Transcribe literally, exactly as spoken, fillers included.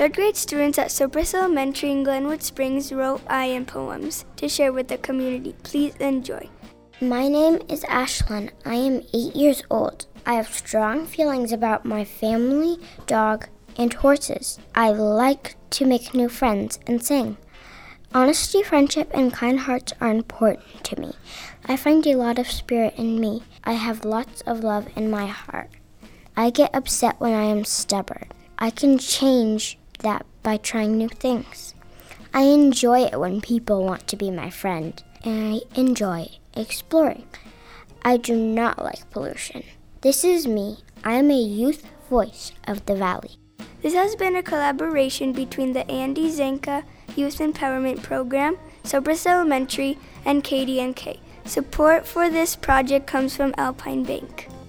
Third grade students at Cypress Elementary in Glenwood Springs wrote I Am poems to share with the community. Please enjoy. My name is Ashlyn. I am eight years old. I have strong feelings about my family, dog, and horses. I like to make new friends and sing. Honesty, friendship, and kind hearts are important to me. I find a lot of spirit in me. I have lots of love in my heart. I get upset when I am stubborn. I can change that by trying new things. I enjoy it when people want to be my friend, and I enjoy exploring. I do not like pollution. This is me. I am a youth voice of the Valley. This has been a collaboration between the Andy Zanka Youth Empowerment Program, Cypress Elementary, and K D N K. Support for this project comes from Alpine Bank.